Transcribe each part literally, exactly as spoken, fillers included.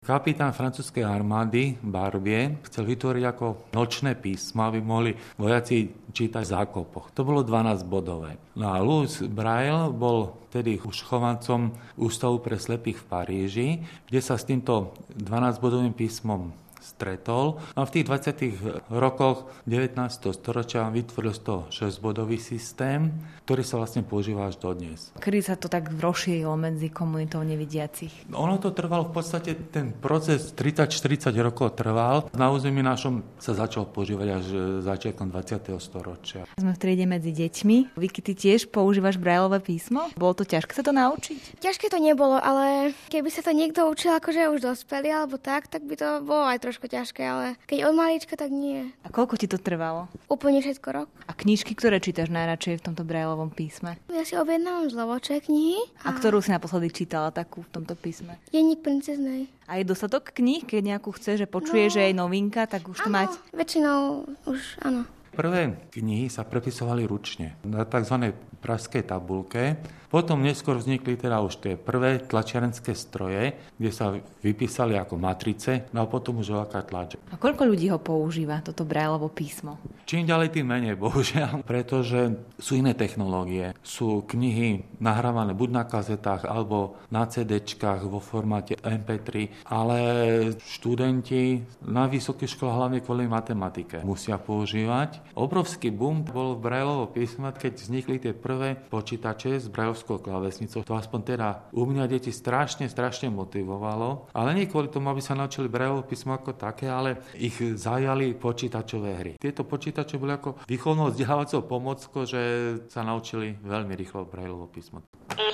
Kapitán francúzskej armády Barbier chcel vytvoriť ako nočné písmo, aby mohli vojaci čítať v zákopoch. To bolo dvanásťbodové. No a Louis Braille bol vtedy už chovancom Ústavu pre slepých v Paríži, kde sa s týmto dvanásťbodovým písmom stretol. A v tých dvadsiatych rokoch devätnásteho storočia vytvoril z toho šesťbodový systém, ktorý sa vlastne používa až dodnes. Kedy sa to tak rozšírilo medzi komunitou nevidiacich? Ono to trvalo v podstate, ten proces tridsať štyridsať rokov trval. Na území našom sa začal používať až začiatkom dvadsiateho storočia. Sme v triede medzi deťmi. Vicky, ty tiež používaš Braillové písmo? Bolo to ťažké sa to naučiť? Ťažké to nebolo, ale keby sa to niekto učil akože už dospelý alebo tak, tak by to bolo aj trošku ťažké, ale keď od malička, tak nie. A koľko ti to trvalo? Úplne všetko rok. A knižky, ktoré čítaš najradšej v tomto Braillovom písme? Ja si objednávam zlovočé knihy. A... a ktorú si naposledy čítala takú v tomto písme? Denník princeznej. A je dostatok kníh, keď nejakú chceš, že počuješ, no, že je novinka, tak už to áno, mať? Väčšinou už áno. Prvé knihy sa prepisovali ručne na tzv. Pražskej tabulke. Potom neskôr vznikli teda už tie prvé tlačiarenské stroje, kde sa vypísali ako matrice, no a potom už veľká tlač. A koľko ľudí ho používa, toto Braillovo písmo? Čím ďalej, tým menej, bohužiaľ, pretože sú iné technológie. Sú knihy nahrávané buď na kazetách, alebo na CDčkách vo formáte em pé tri, ale študenti na vysokých školách, hlavne kvôli matematike, musia používať. Obrovský boom bol v Braillovom písme, keď vznikli tie prvé počítače s Braillovskou klávesnicou. To aspoň teda u mňa deti strašne, strašne motivovalo. Ale nie kvôli tomu, aby sa naučili Braillovo písmo ako také, ale ich zajali počítačové hry. Tieto počítače boli ako výchovnou vzdelávacou pomockou, že sa naučili veľmi rýchlo Braillovo písmo.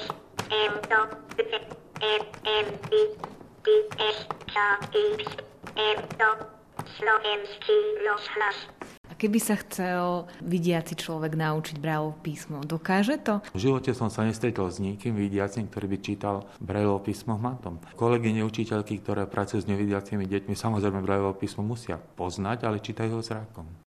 A keby sa chcel vidiaci človek naučiť Braillovo písmo, dokáže to? V živote som sa nestretol s nikým vidiacim, ktorý by čítal Braillovo písmo hmatom. Kolegyne učiteľky, ktoré pracujú s nevidiacimi deťmi, samozrejme Braillovo písmo musia poznať, ale čítajú ho zrakom.